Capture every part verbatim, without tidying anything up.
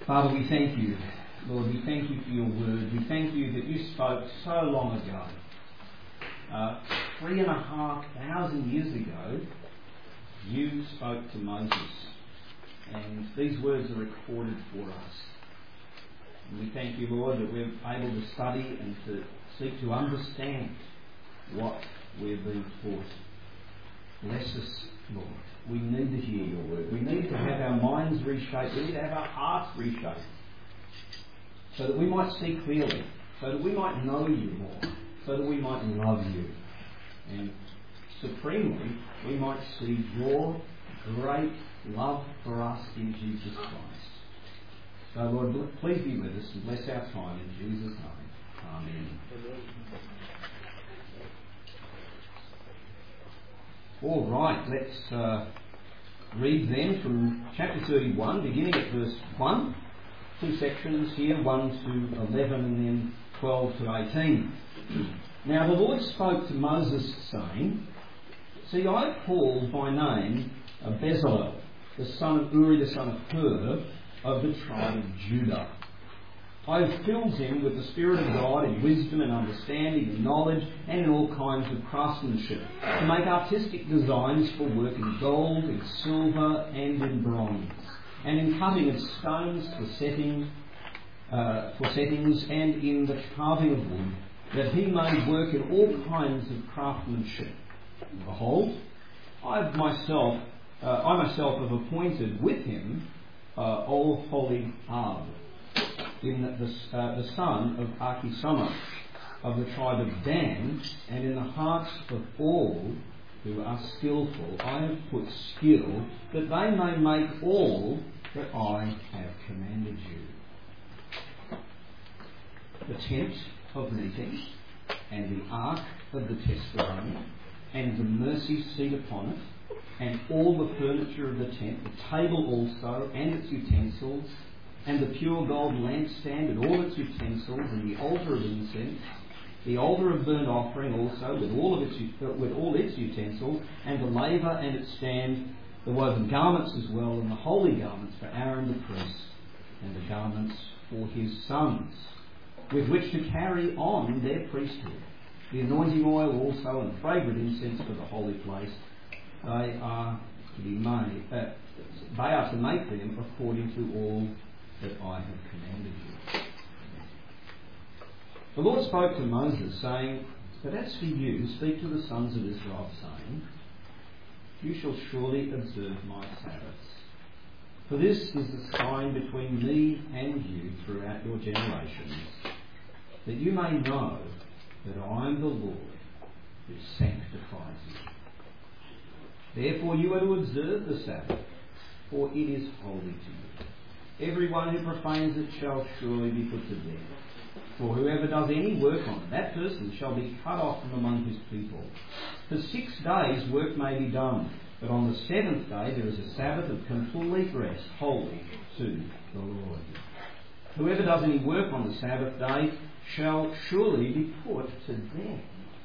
Father, we thank you. Lord, we thank you for your word. We thank you that you spoke so long ago. Uh, three and a half thousand years ago, you spoke to Moses. And these words are recorded for us. And we thank you, Lord, that we're able to study and to seek to understand what we're being taught. Bless us, Lord. We need to hear your word. We need to have our minds reshaped. We need to have our hearts reshaped so that we might see clearly, so that we might know you more, so that we might love you. And supremely, we might see your great love for us in Jesus Christ. So, Lord, please be with us and bless our time in Jesus' name. Amen. All right, let's uh, read then from chapter thirty-one, beginning at verse one. Two sections here, one to eleven and then twelve to eighteen. Now the Lord spoke to Moses, saying, See, I have called by name Bezalel, the son of Uri, the son of Hur, of the tribe of Judah. I have filled him with the Spirit of God in wisdom and understanding and knowledge and in all kinds of craftsmanship, to make artistic designs for work in gold, in silver and in bronze, and in cutting of stones for setting, uh, for settings and in the carving of wood, that he may work in all kinds of craftsmanship. And behold, I have myself, uh, I myself have appointed with him uh, Oholiab, in the, uh, the son of Achisamach, of the tribe of Dan, and in the hearts of all who are skillful I have put skill, that they may make all that I have commanded you. The tent of meeting, and the ark of the testimony, and the mercy seat upon it, and all the furniture of the tent, the table also, and its utensils, and the pure gold lampstand and all its utensils, and the altar of incense, the altar of burnt offering also, with all of its with all its utensils, and the laver and its stand, the woven garments as well, and the holy garments for Aaron the priest, and the garments for his sons, with which to carry on their priesthood, the anointing oil also, and fragrant incense for the holy place. They are to be made. Uh, they are to make them according to all that I have commanded you. The Lord spoke to Moses, saying, But as for you, speak to the sons of Israel, saying, You shall surely observe my Sabbaths. For this is the sign between me and you throughout your generations, that you may know that I am the Lord who sanctifies you. Therefore you are to observe the Sabbath, for it is holy to you. Everyone who profanes it shall surely be put to death. For whoever does any work on it, that person shall be cut off from among his people. For six days work may be done, but on the seventh day there is a Sabbath of complete rest, holy to the Lord. Whoever does any work on the Sabbath day shall surely be put to death.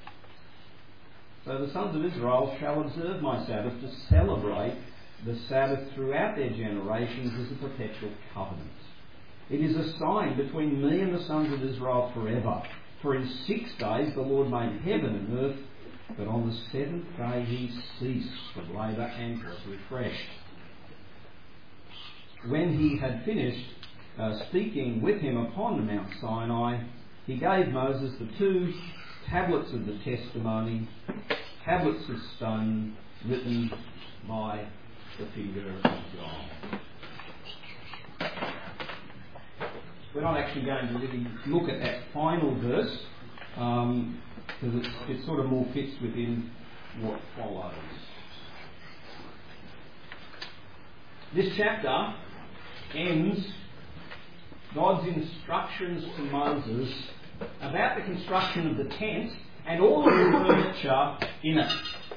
So the sons of Israel shall observe my Sabbath to celebrate the Sabbath throughout their generations as a perpetual covenant. It is a sign between me and the sons of Israel forever. For in six days the Lord made heaven and earth, but on the seventh day he ceased from labour and was refreshed. When he had finished uh, speaking with him upon Mount Sinai, he gave Moses the two tablets of the testimony, tablets of stone written by the finger of God. We're not actually going to really look at that final verse, um, because it sort of more fits within what follows. This chapter ends God's instructions to Moses about the construction of the tent and all of the furniture in it.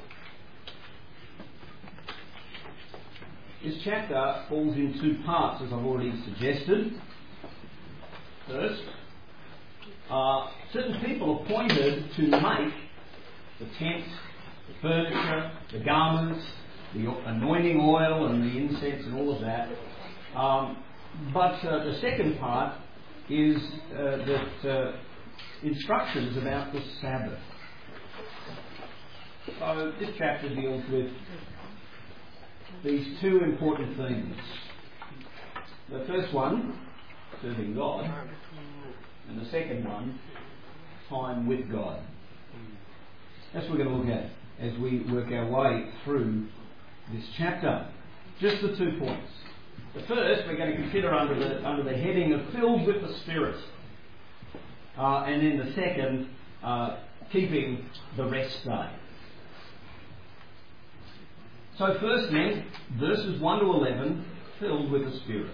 This chapter falls in two parts, as I've already suggested. First, uh, certain people appointed to make the tent, the furniture, the garments, the anointing oil and the incense and all of that, um, but uh, the second part is uh, that uh, instructions about the Sabbath. So this chapter deals with these two important themes. The first one, serving God, and the second one, time with God. That's what we're going to look at as we work our way through this chapter. Just the two points. The first we're going to consider under the under the heading of filled with the Spirit, uh, and then the second, uh, keeping the rest day. So first then, verses one to eleven, filled with the Spirit.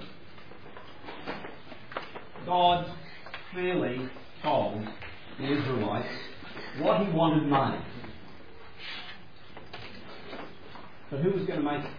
God clearly told the Israelites what he wanted made. But who was going to make it?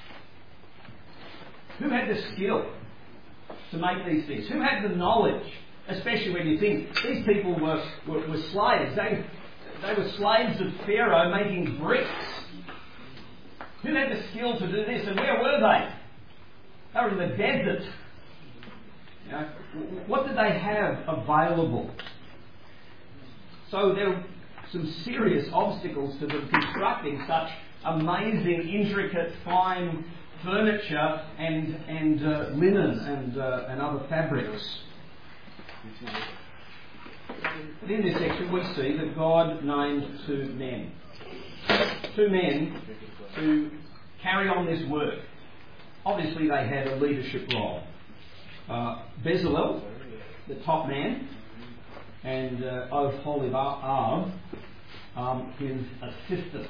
Who had the skill to make these things? Who had the knowledge? Especially when you think these people were, were, were slaves. They, they were slaves of Pharaoh making bricks. Who had the skill to do this? And where were they? They were in the desert. You know, what did they have available? So there were some serious obstacles to them constructing such amazing, intricate, fine furniture and and uh, linen and uh, and other fabrics. But in this section we see that God named two men. Two men to carry on this work. Obviously they had a leadership role. Uh, Bezalel, the top man, and uh, Oholiab, um, his assistant.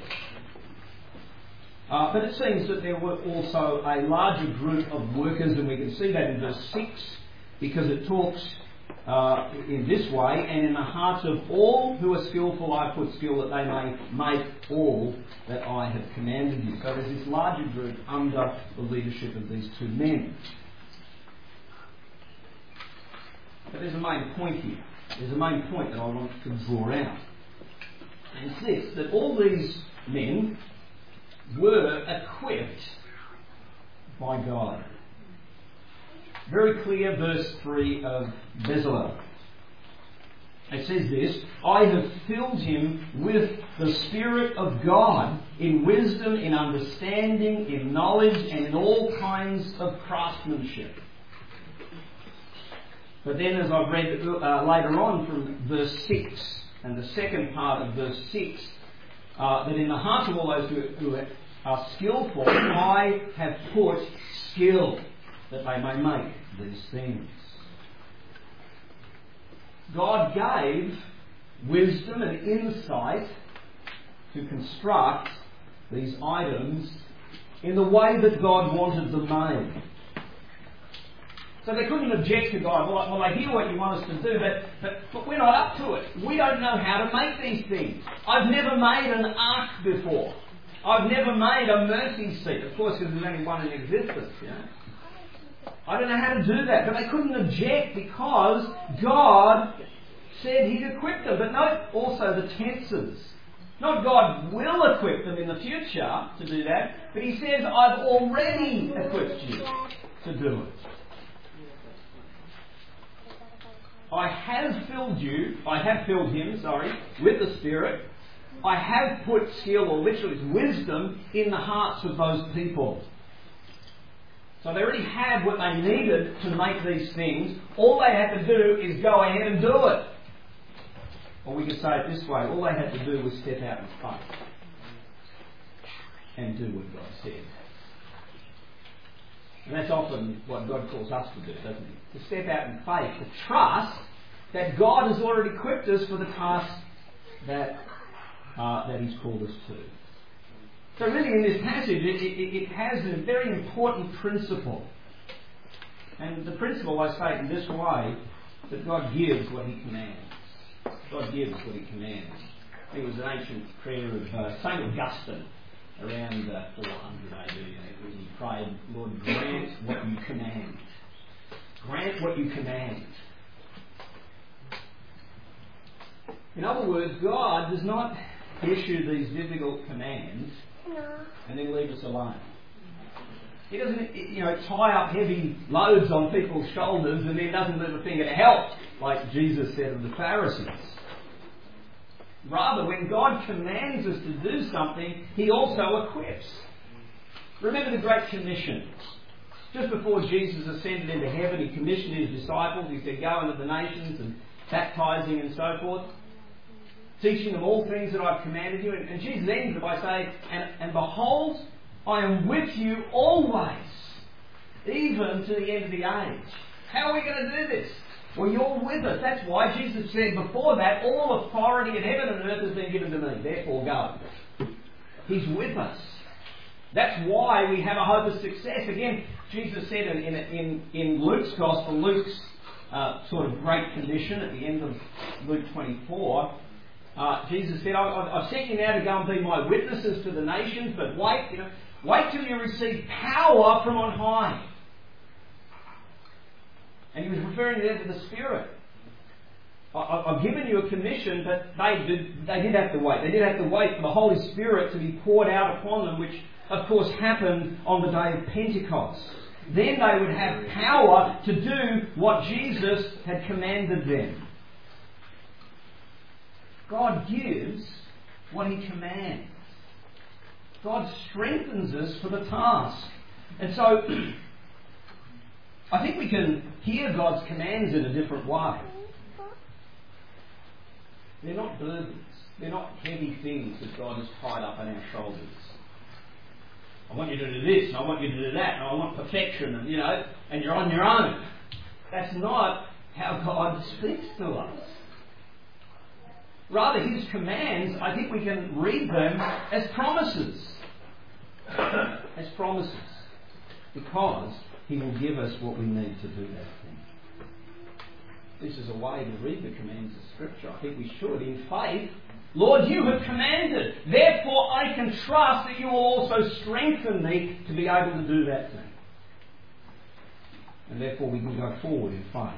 Uh, but it seems that there were also a larger group of workers, and we can see that in verse six, because it talks uh, in this way, and in the hearts of all who are skillful I put skill, that they may make all that I have commanded you. So there's this larger group under the leadership of these two men. But there's a main point here. There's a main point that I want to draw out. And it's this, that all these men were equipped by God. Very clear, verse three of Bezalel. It says this, I have filled him with the Spirit of God in wisdom, in understanding, in knowledge, and in all kinds of craftsmanship. But then as I've read uh, later on from verse six, and the second part of verse six, uh, that in the hearts of all those who, who are skillful, I have put skill, that they may make these things. God gave wisdom and insight to construct these items in the way that God wanted them made. So they couldn't object to God. Well, well, I hear what you want us to do, but, but, but we're not up to it. We don't know how to make these things. I've never made an ark before. I've never made a mercy seat. Of course, because there's only one in existence, you know. I don't know how to do that. But they couldn't object because God said He'd equipped them. But note also the tenses. Not God will equip them in the future to do that, but He says, I've already equipped you to do it. I have filled you, I have filled him, sorry, with the Spirit. I have put skill, or literally wisdom, in the hearts of those people. So they already had what they needed to make these things. All they had to do is go ahead and do it. Or we could say it this way, all they had to do was step out in faith and do what God said. And that's often what God calls us to do, doesn't He? To step out in faith, to trust that God has already equipped us for the task that uh, that He's called us to. So really in this passage, it, it, it has a very important principle. And the principle, I say it in this way, that God gives what He commands. God gives what He commands. I think it was an ancient prayer of uh, Saint Augustine, around uh, four hundred A D, when he prayed, Lord, grant what you command. Grant what you command. In other words, God does not issue these difficult commands and then leave us alone. He doesn't, you know, tie up heavy loads on people's shoulders and then doesn't move a finger to help, like Jesus said of the Pharisees. Rather, when God commands us to do something, He also equips. Remember the Great Commission. Just before Jesus ascended into heaven, He commissioned His disciples. He said, go into the nations and baptizing and so forth, teaching them all things that I've commanded you. And, and Jesus ends it by saying, and, and behold, I am with you always, even to the end of the age. How are we going to do this? Well, you're with us. That's why Jesus said before that, all authority in heaven and earth has been given to me. Therefore, go. He's with us. That's why we have a hope of success. Again, Jesus said in, in, in Luke's Gospel, Luke's uh, sort of great commission at the end of Luke twenty-four, uh, Jesus said, I've sent you now to go and be my witnesses to the nations, but wait, you know, wait till you receive power from on high. And He was referring there to the Spirit. I've given you a commission, but they did, they did have to wait. They did have to wait for the Holy Spirit to be poured out upon them, which of course happened on the day of Pentecost. Then they would have power to do what Jesus had commanded them. God gives what He commands. God strengthens us for the task. And so, I think we can hear God's commands in a different way. They're not burdens. They're not heavy things that God has tied up on our shoulders. I want you to do this, and I want you to do that, and I want perfection, and you know, and you're on your own. That's not how God speaks to us. Rather, His commands, I think we can read them as promises. As promises. Because He will give us what we need to do that thing. This is a way to read the commands of Scripture. I think we should, in faith. Lord, you have commanded. Therefore, I can trust that you will also strengthen me to be able to do that thing. And therefore, we can go forward in faith.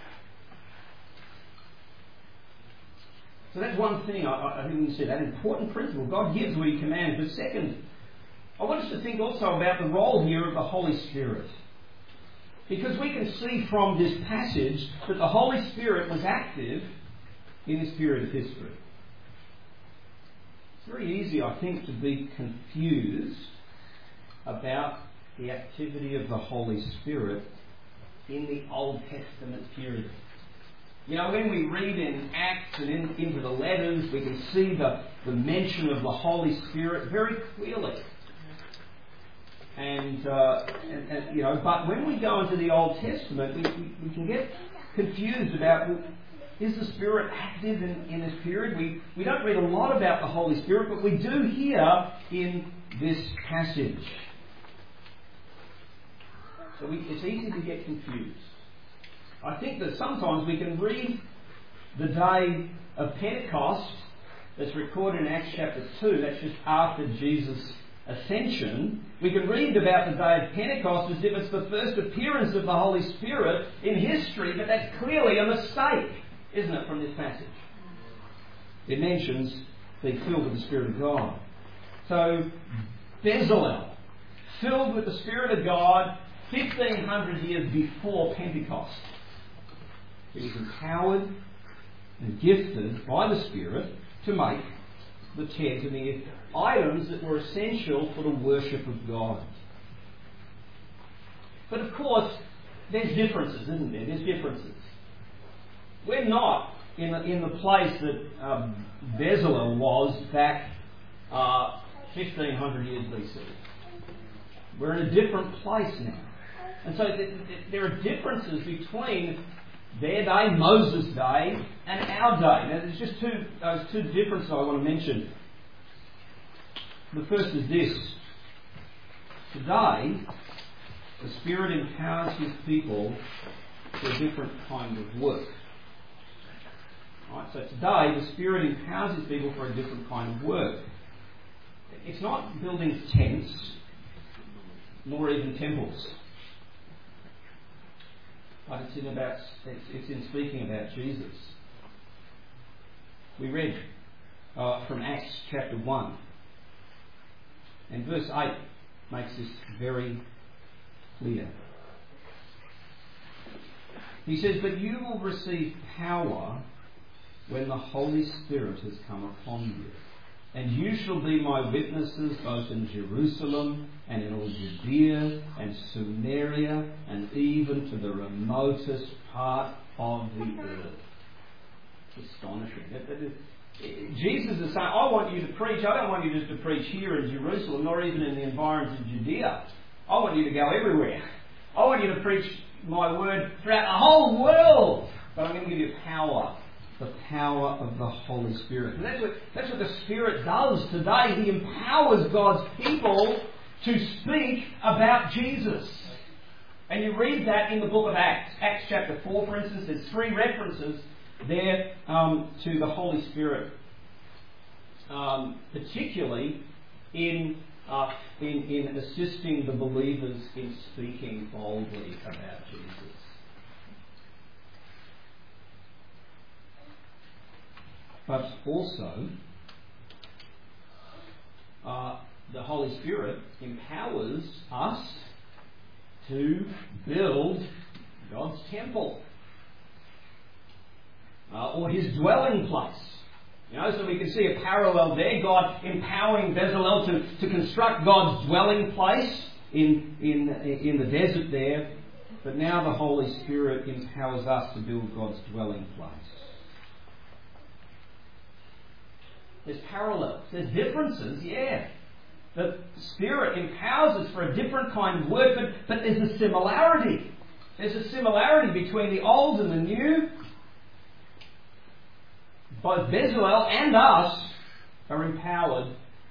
So that's one thing I, I think we can see, that important principle. God gives what He commands. But second, I want us to think also about the role here of the Holy Spirit. Because we can see from this passage that the Holy Spirit was active in this period of history. It's very easy, I think, to be confused about the activity of the Holy Spirit in the Old Testament period. You know, when we read in Acts and in, into the letters, we can see the, the mention of the Holy Spirit very clearly. And, uh, and, and, you know, but when we go into the Old Testament, we, we, we can get confused about, well, is the Spirit active in, in this period? We, we don't read a lot about the Holy Spirit, but we do here in this passage. So we, it's easy to get confused. I think that sometimes we can read the day of Pentecost that's recorded in Acts chapter two, that's just after Jesus' ascension. We can read about the day of Pentecost as if it's the first appearance of the Holy Spirit in history, but that's clearly a mistake, isn't it, from this passage? It mentions being filled with the Spirit of God. So, Bezalel, filled with the Spirit of God fifteen hundred years before Pentecost. He was empowered and gifted by the Spirit to make the tent and the items that were essential for the worship of God. But of course, there's differences, isn't there? There's differences. We're not in the, in the place that um, Bezalel was back uh, fifteen hundred years B C. We're in a different place now. And so th- th- there are differences between their day, Moses' day, and our day. Now there's just two, those two differences I want to mention. The first is this. Today, the Spirit empowers His people for a different kind of work. Right, so today, the Spirit empowers His people for a different kind of work. It's not building tents, nor even temples. But it's in about it's, it's in speaking about Jesus. We read uh, from Acts chapter one, and verse eight makes this very clear. He says, but you will receive power when the Holy Spirit has come upon you. And you shall be my witnesses both in Jerusalem and in all Judea and Samaria and even to the remotest part of the earth. Astonishing. That, that is, Jesus is saying, I want you to preach. I don't want you just to preach here in Jerusalem, nor even in the environs of Judea. I want you to go everywhere. I want you to preach my word throughout the whole world. But I'm going to give you power. The power of the Holy Spirit. And that's what, that's what the Spirit does today. He empowers God's people to speak about Jesus. And you read that in the book of Acts. Acts chapter four, for instance, there's three references there um, to the Holy Spirit. Um, particularly in, uh, in, in assisting the believers in speaking boldly about Jesus. But also, uh, the Holy Spirit empowers us to build God's temple. Uh, or His dwelling place. You know, so we can see a parallel there. God empowering Bezalel to, to construct God's dwelling place in, in, in the desert there. But now the Holy Spirit empowers us to build God's dwelling place. There's parallels. There's differences, yeah. The Spirit empowers us for a different kind of work, but, but there's a similarity. There's a similarity between the old and the new. Both Bezalel and us are empowered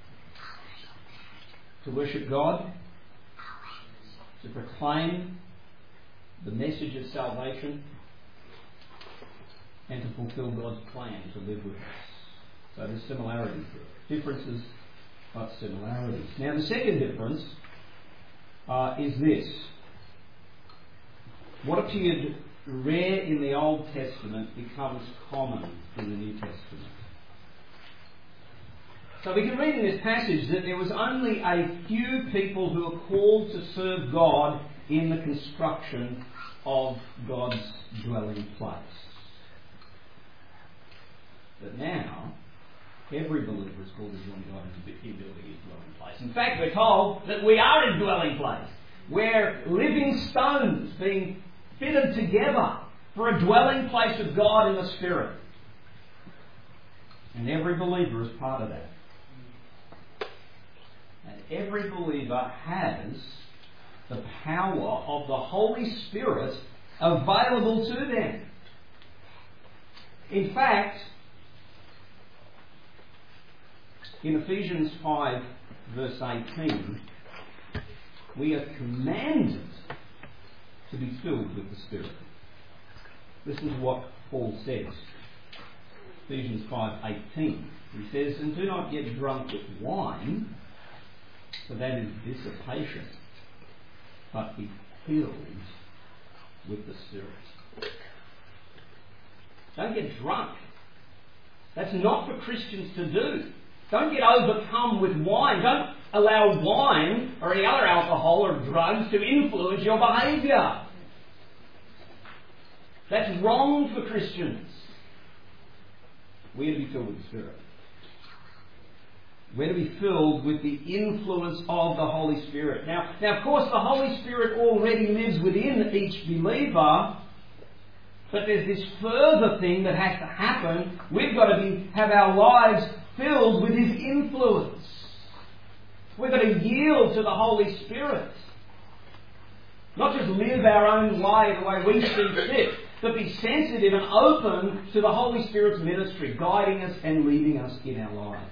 to worship God, to proclaim the message of salvation, and to fulfill God's plan to live with us. So there's similarities there. Differences, but similarities. Now the second difference uh, is this. What appeared rare in the Old Testament becomes common in the New Testament. So we can read in this passage that there was only a few people who were called to serve God in the construction of God's dwelling place. But now, every believer is called to join God in building His dwelling place. In fact, we're told that we are His dwelling place. We're living stones being fitted together for a dwelling place of God in the Spirit. And every believer is part of that. And every believer has the power of the Holy Spirit available to them. In fact, in Ephesians five, verse eighteen, we are commanded to be filled with the Spirit. Listen to what Paul says. Ephesians five eighteen. He says, and do not get drunk with wine, for that is dissipation, but be filled with the Spirit. Don't get drunk. That's not for Christians to do. Don't get overcome with wine. Don't allow wine or any other alcohol or drugs to influence your behaviour. That's wrong for Christians. We're to be filled with the Spirit. We're to be filled with the influence of the Holy Spirit. Now, now, of course, the Holy Spirit already lives within each believer, but there's this further thing that has to happen. We've got to be, have our lives filled with His influence. We've got to yield to the Holy Spirit. Not just live our own life the way we see fit, but be sensitive and open to the Holy Spirit's ministry, guiding us and leading us in our lives.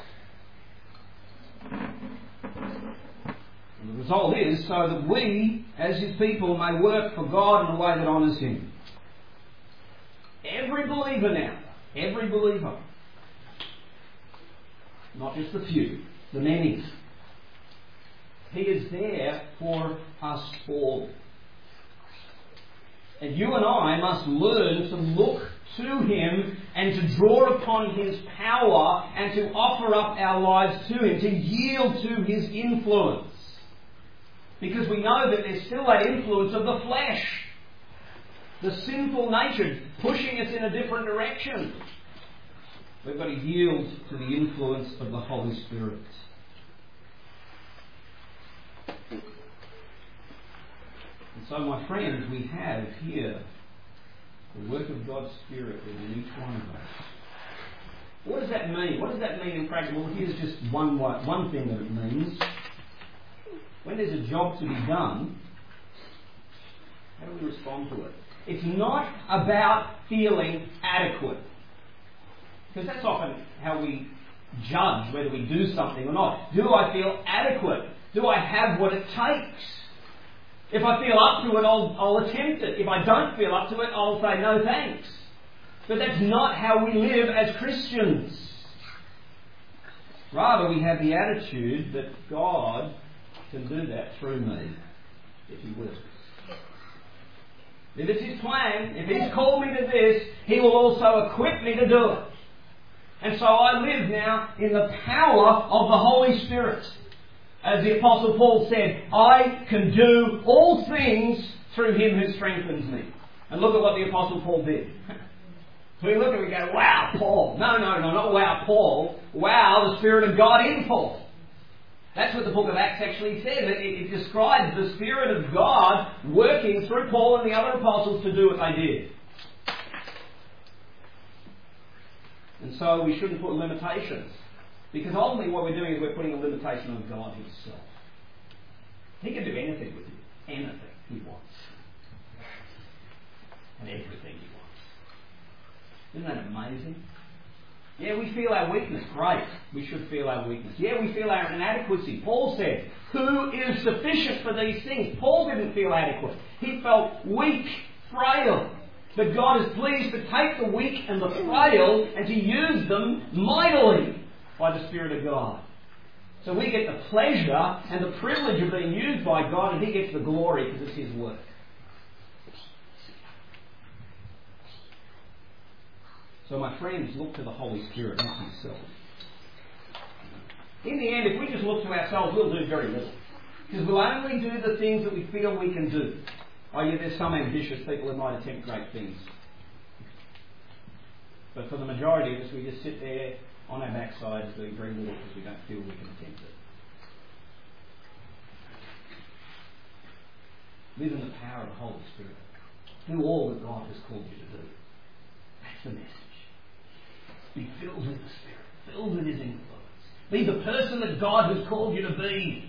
And the result is so that we, as His people, may work for God in a way that honours Him. Every believer now, every believer, not just the few, the many, He is there for us all. And you and I must learn to look to Him and to draw upon His power and to offer up our lives to Him, to yield to His influence. Because we know that there's still that influence of the flesh, the sinful nature, pushing us in a different direction. We've got to yield to the influence of the Holy Spirit. And so, my friends, we have here the work of God's Spirit within each one of us. What does that mean? What does that mean in practice? Well, here's just one, one thing that it means. When there's a job to be done, how do we respond to it? It's not about feeling adequate. Because that's often how we judge whether we do something or not. Do I feel adequate? Do I have what it takes? If I feel up to it, I'll, I'll attempt it. If I don't feel up to it, I'll say no thanks. But that's not how we live as Christians. Rather, we have the attitude that God can do that through me, if He will. If it's His plan, if He's called me to this, He will also equip me to do it. And so I live now in the power of the Holy Spirit. As the Apostle Paul said, I can do all things through Him who strengthens me. And look at what the Apostle Paul did. So we look at it and go, wow, Paul. No, no, no, not wow, Paul. Wow, the Spirit of God in Paul. That's what the book of Acts actually says. It, it describes the Spirit of God working through Paul and the other apostles to do what they did. And so we shouldn't put limitations. Because ultimately what we're doing is we're putting a limitation on God Himself. He can do anything with you. Anything He wants. And everything He wants. Isn't that amazing? Yeah, we feel our weakness. Great. We should feel our weakness. Yeah, we feel our inadequacy. Paul said, who is sufficient for these things? Paul didn't feel adequate. He felt weak, frail. But God is pleased to take the weak and the frail and to use them mightily by the Spirit of God. So we get the pleasure and the privilege of being used by God, and He gets the glory because it's His work. So my friends, look to the Holy Spirit, not Himself. In the end, if we just look to ourselves, we'll do very little. Because we'll only do the things that we feel we can do. Oh yeah, there's some ambitious people that might attempt great things. But for the majority of us, we just sit there on our backsides doing very little because we don't feel we can attempt it. Live in the power of the Holy Spirit. Do all that God has called you to do. That's the message. Be filled with the Spirit. Filled with His influence. Be the person that God has called you to be.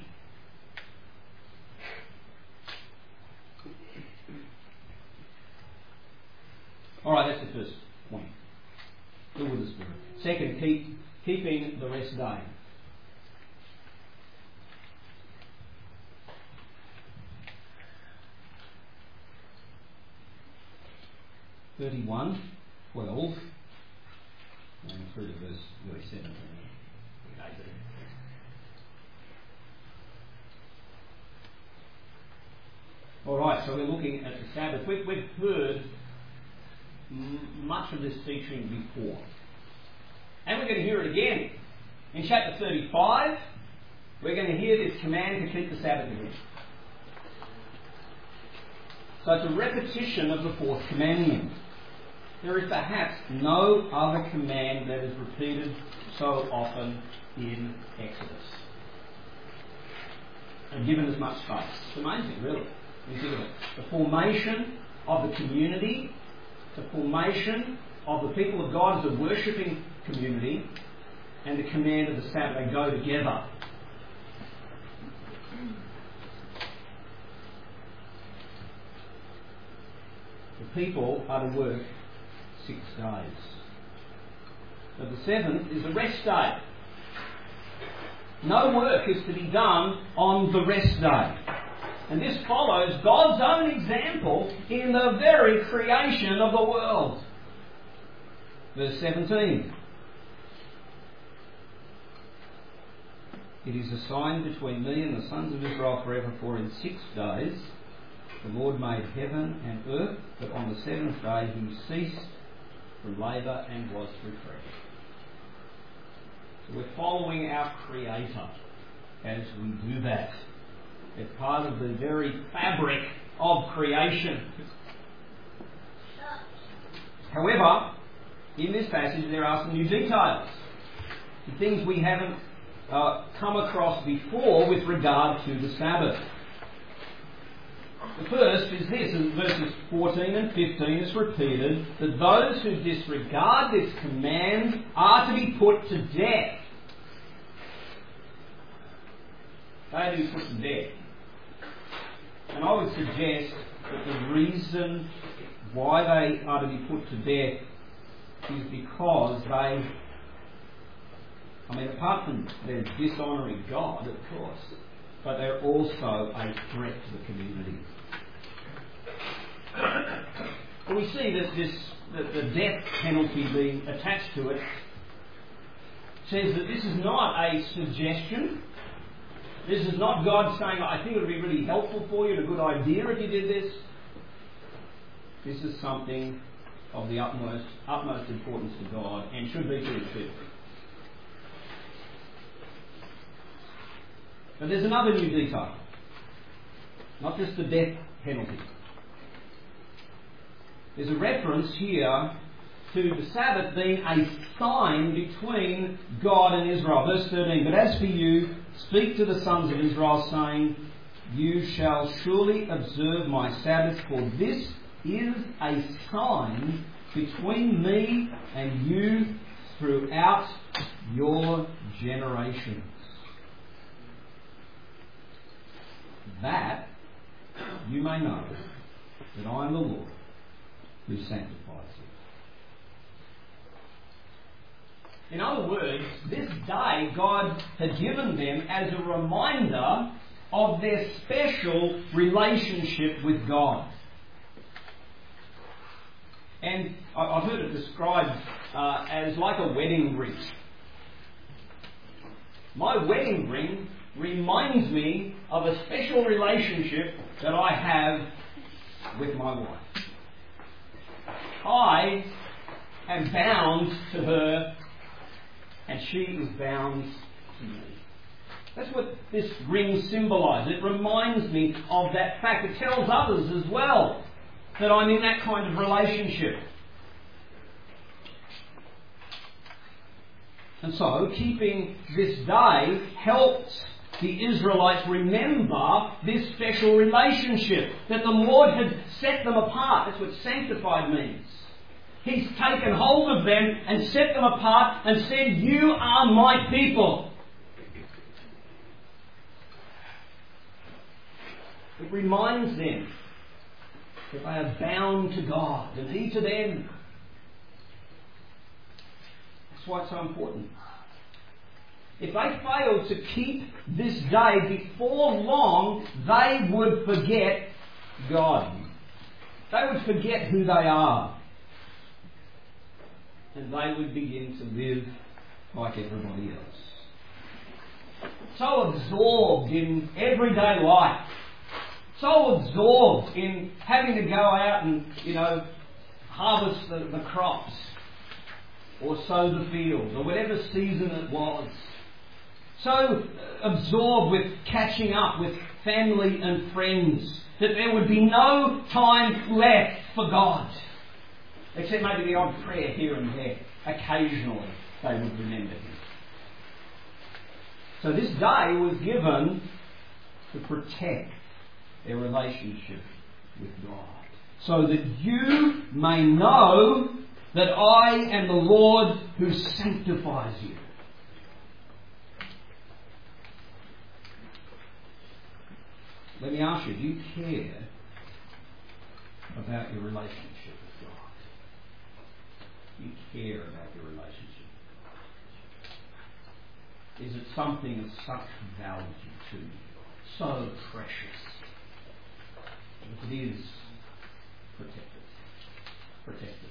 Alright, that's the first point. Filled with the Spirit. Second, keep keeping the rest day. Thirty-one, twelve, and through to verse, verse seventeen. Alright, so we're looking at the Sabbath. We've, we've heard m- much of this teaching before. And we're going to hear it again. In chapter thirty-five, we're going to hear this command to keep the Sabbath again. So it's a repetition of the fourth commandment. There is perhaps no other command that is repeated so often in Exodus and given as much space. It's amazing, really, when you think of it. The formation of the community, the formation of the people of God as a worshipping community, and the command of the Sabbath, they go together. The people are to work six days. But the seventh is a rest day. No work is to be done on the rest day. And this follows God's own example in the very creation of the world. Verse seventeen. It is a sign between me and the sons of Israel forever, for in six days the Lord made heaven and earth, but on the seventh day He ceased from labour and was refreshed. So we're following our Creator as we do that. They're part of the very fabric of creation. However, in this passage there are some new details, some things we haven't uh, come across before with regard to the Sabbath. The first is this, in verses fourteen and fifteen it's repeated, that those who disregard this command are to be put to death. They are to be put to death. And I would suggest that the reason why they are to be put to death is because they, I mean, apart from their dishonouring God, of course, but they're also a threat to the community. We see that this, that the death penalty being attached to it says that this is not a suggestion. This is not God saying, I think it would be really helpful for you and a good idea if you did this. This is something of the utmost, utmost importance to God and should be to His people. But there's another new detail. Not just the death penalty. There's a reference here to the Sabbath being a sign between God and Israel. Verse thirteen, but as for you, speak to the sons of Israel, saying, you shall surely observe my Sabbath, for this is a sign between me and you throughout your generations. That you may know that I am the Lord who sanctifies you. In other words, this day God had given them as a reminder of their special relationship with God. And I've heard it described uh, as like a wedding ring. My wedding ring reminds me of a special relationship that I have with my wife. I am bound to her and she is bound to me. That's what this ring symbolises. It reminds me of that fact. It tells others as well that I'm in that kind of relationship. And so, keeping this day helps the Israelites remember this special relationship that the Lord had set them apart. That's what sanctified means. He's taken hold of them and set them apart and said, you are my people. It reminds them that they are bound to God and He to them. That's why it's so important. If they failed to keep this day, before long they would forget God. They would forget who they are. And they would begin to live like everybody else. So absorbed in everyday life. So absorbed in having to go out and, you know, harvest the, the crops. Or sow the fields. Or whatever season it was. So absorbed with catching up with family and friends that there would be no time left for God. Except maybe the odd prayer here and there. Occasionally they would remember Him. So this day was given to protect their relationship with God. So that you may know that I am the Lord who sanctifies you. Let me ask you, do you care about your relationship with God? Do you care about your relationship? Is it something of such value to you? So precious. If it is, protect it. Protect it.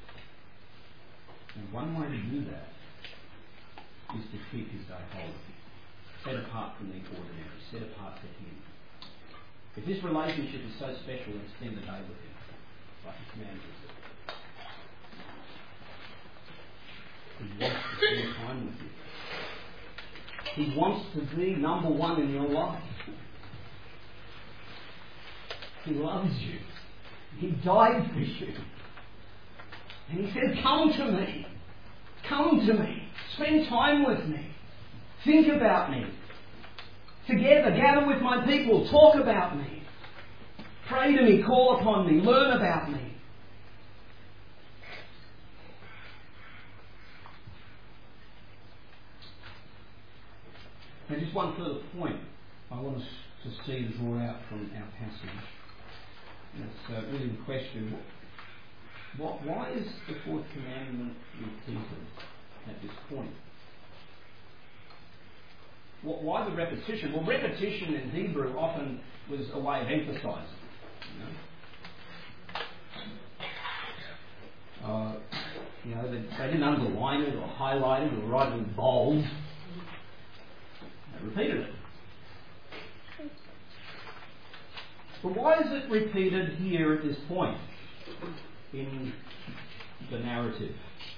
And one way to do that is to keep His day holy. Set apart from the ordinary. Set apart for Him. If this relationship is so special, then spend the day with Him, like He commanded us. He wants to spend time with you. He wants to be number one in your life. He loves you. He died for you. And He said, come to me. Come to me. Spend time with me. Think about me. Together, gather with my people. Talk about me. Pray to me. Call upon me. Learn about me. Now, just one further point I want us to see and draw out from our passage. And it's uh, really the question, what, why is the fourth commandment repeated at this point? What, why the repetition? Well, repetition in Hebrew often was a way of emphasising. You know, uh, you know they, they didn't underline it or highlight it or write it in bold. They repeated it. But why is it repeated here at this point in the narrative?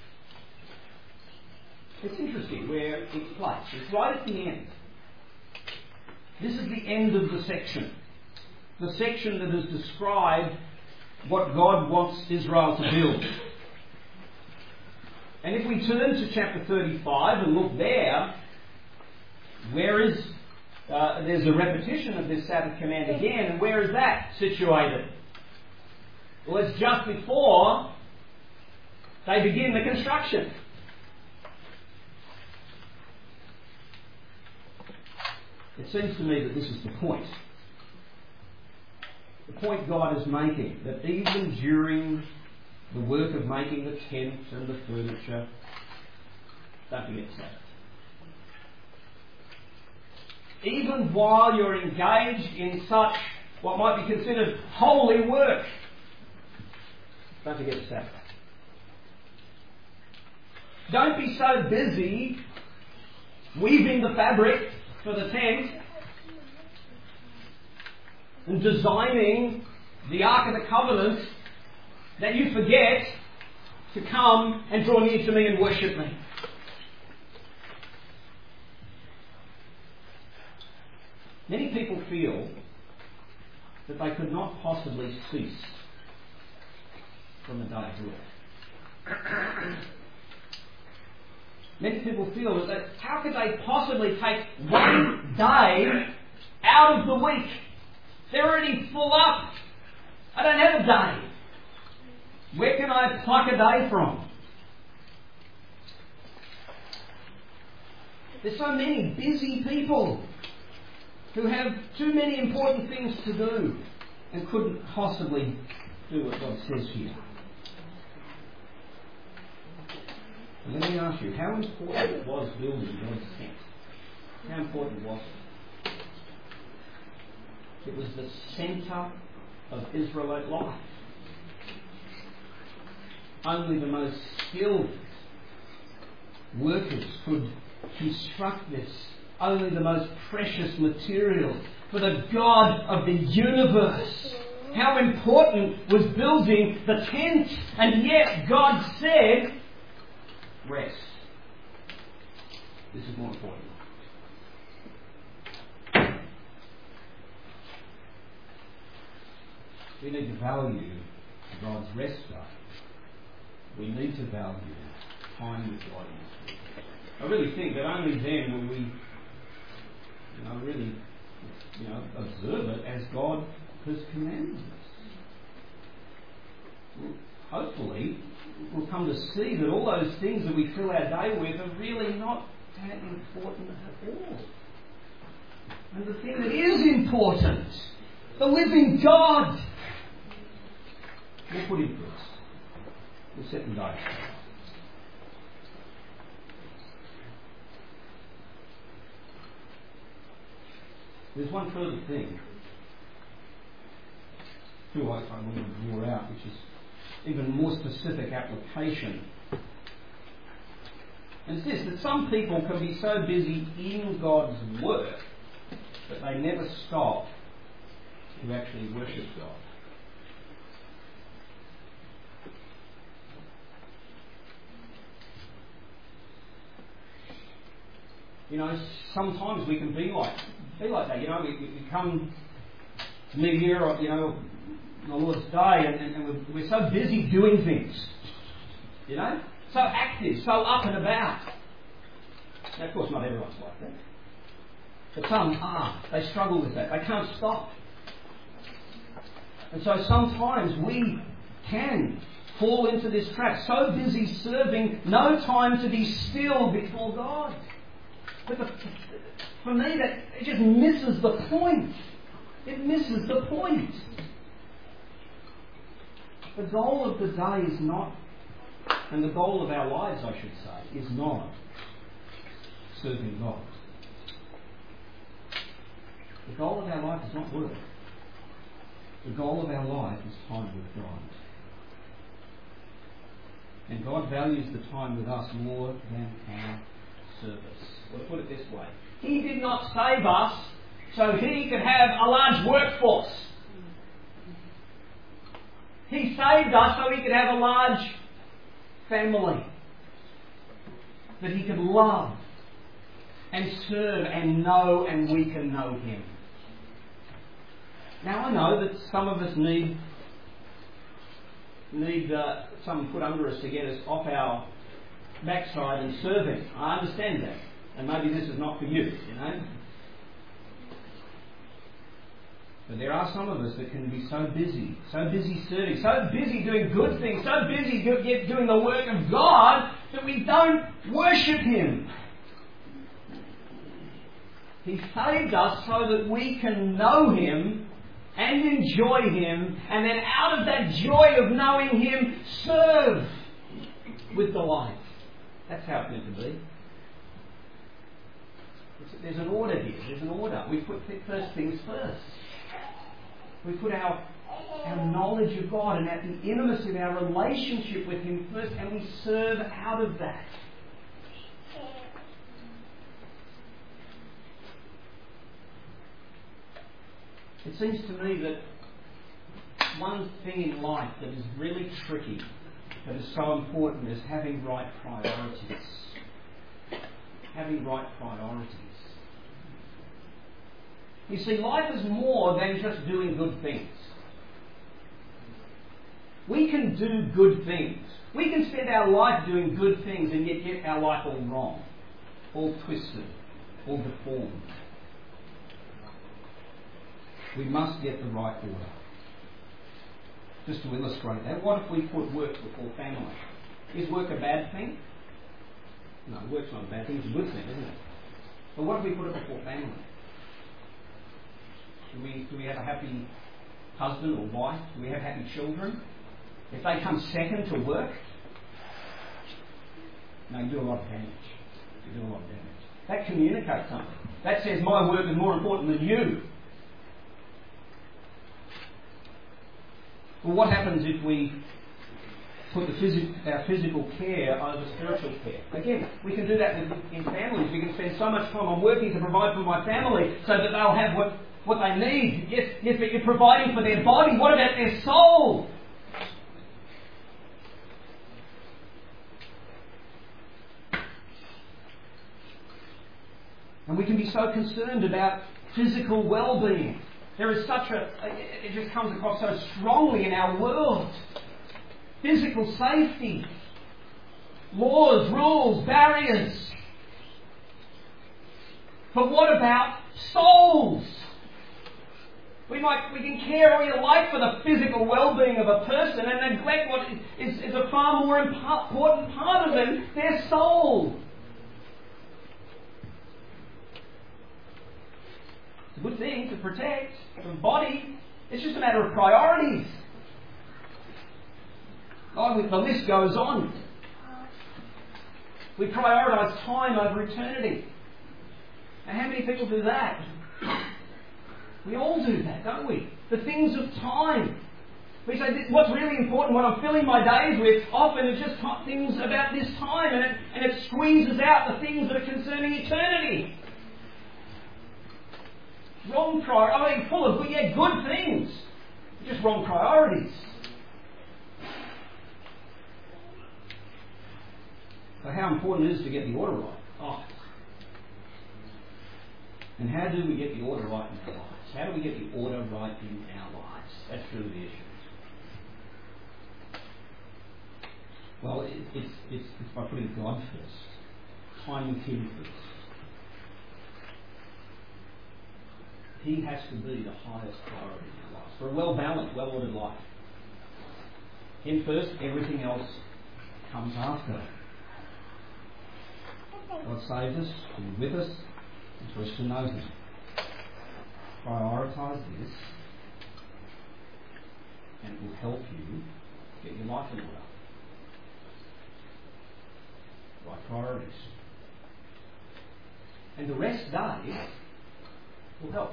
It's interesting where it's placed. It's right at the end. This is the end of the section. The section that has described what God wants Israel to build. And if we turn to chapter thirty-five and look there, where is uh, there's a repetition of this Sabbath command again, and where is that situated? Well, it's just before they begin the construction. It seems to me that this is the point. The point God is making, that even during the work of making the tent and the furniture, don't forget Sabbath. Even while you're engaged in such what might be considered holy work, don't forget Sabbath. Don't be so busy weaving the fabric for the tent and designing the Ark of the Covenant that you forget to come and draw near to me and worship me. Many people feel that they could not possibly cease from a day of work. Many people feel that they, how could they possibly take one day out of the week? They're already full up. I don't have a day. Where can I pluck a day from? There's so many busy people who have too many important things to do and couldn't possibly do what God says here. And let me ask you, how important was building God's tent? How important was it? It was the centre of Israelite life. Only the most skilled workers could construct this. Only the most precious material for the God of the universe. How important was building the tent? And yet God said, rest. This is more important. We need to value God's rest day. We need to value time with God. I really think that only then will we, you know, really, you know, observe it as God has commanded us. Well, hopefully, we'll come to see that all those things that we fill our day with are really not that important at all. And the thing that is important, the living God, we'll put him first. We'll set him down. There's one further thing too I, I want to draw out, which is even more specific application. And it's this, that some people can be so busy in God's work that they never stop to actually worship God. You know, sometimes we can be like be like that. You know, we, we come to meet here, or, you know, the Lord's Day, and, and we're, we're so busy doing things, you know, so active, so up and about. Now, of course, not everyone's like that, but some are. They struggle with that. They can't stop. And so sometimes we can fall into this trap. So busy serving, no time to be still before God. But the, for me, that it just misses the point. It misses the point. The goal of the day is not, and the goal of our lives, I should say, is not serving God. The goal of our life is not work. The goal of our life is time with God. And God values the time with us more than our service. Or to put it this way, He did not save us so He could have a large workforce. He saved us so He could have a large family that He could love and serve and know, and we can know Him. Now I know that some of us need need uh, someone put under us to get us off our backside and serving. I understand that. And maybe this is not for you, you know. But there are some of us that can be so busy, so busy serving, so busy doing good things, so busy do, yet doing the work of God that we don't worship Him. He saved us so that we can know Him and enjoy Him, and then out of that joy of knowing Him, serve with delight. That's how it's meant to be. There's an order here. There's an order. We put first things first. We put our, our knowledge of God and at the intimacy of our relationship with Him first, and we serve out of that. It seems to me that one thing in life that is really tricky, that is so important, is having right priorities. Having right priorities. You see, life is more than just doing good things. We can do good things. We can spend our life doing good things and yet get our life all wrong, all twisted, all deformed. We must get the right order. Just to illustrate that, what if we put work before family? Is work a bad thing? No, work's not a bad thing, it's a good thing, isn't it? But what if we put it before family? Do we, do we have a happy husband or wife? Do we have happy children? If they come second to work, no, you do a lot of damage. You do a lot of damage. That communicates something. That says my work is more important than you. Well, what happens if we put the phys- our physical care over spiritual care? Again, we can do that with, in families. We can spend so much time on working to provide for my family so that they'll have what, what they need. Yes, yes, but you're providing for their body. What about their soul? And we can be so concerned about physical well-being. There is such a, it just comes across so strongly in our world. Physical safety, laws, rules, barriers. But what about souls? We might, we can care all you like for the physical well-being of a person and neglect what is, is a far more important part of them, their soul. It's a good thing to protect the body. It's just a matter of priorities. Oh, the list goes on. We prioritise time over eternity. Now, how many people do that? We all do that, don't we? The things of time. We say, what's really important, what I'm filling my days with, often it's just things about this time, and it, and it squeezes out the things that are concerning eternity. Wrong priorities. I mean, full of good, yeah, good things. Just wrong priorities. So how important it is to get the order right? Oh. And how do we get the order right in our lives? How do we get the order right in our lives? That's really the issue. Well, it, it's, it's, it's by putting God first, time with Him first. He has to be the highest priority in your life for a well-balanced, well-ordered life. Him first, everything else comes after. God saves us to be with us and for us to know Him. Prioritise this and it will help you get your life in order. Right priorities. And the rest day will help.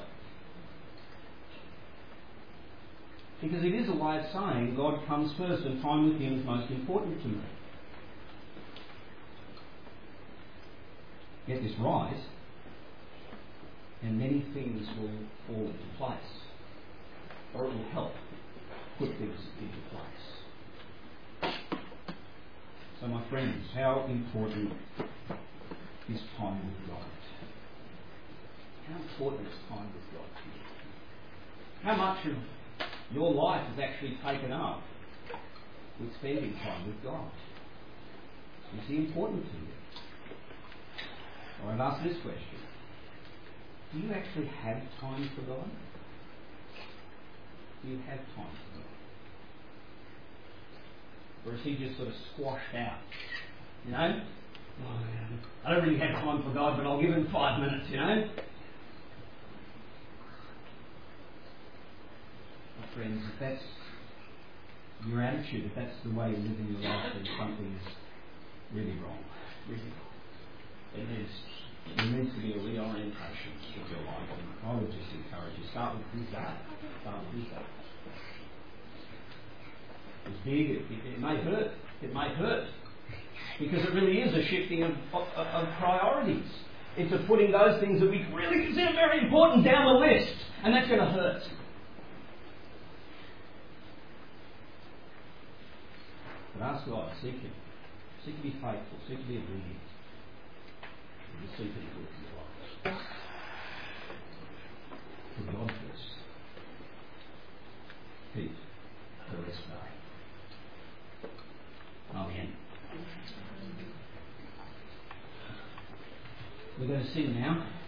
Because it is a way of saying God comes first and time with Him is most important to me. Get this right, and many things will fall into place. Or it will help put things into place. So my friends, how important is time with God? How important is time with God to you? How much of your life is actually taken up with spending time with God? Is He important to you? Or I'd ask this question. Do you actually have time for God? Do you have time for God? Or is He just sort of squashed out? You know? Oh, yeah. I don't really have time for God, but I'll give Him five minutes, you know? My friends, if that's your attitude, if that's the way you live in your life, then something is really wrong. Really wrong. It needs, there needs to be a reorientation of your life. And I would just encourage you, start with this day. Start with this day. It's big, it, it, it may hurt. It may hurt. Because it really is a shifting of, of, of priorities. It's a putting those things that we really consider very important down the list. And that's going to hurt. But ask God, seek Him. Seek to be faithful. Seek to be obedient. And seek to be good in your life. For God first. Keep the rest day. Amen. We're going to sing now.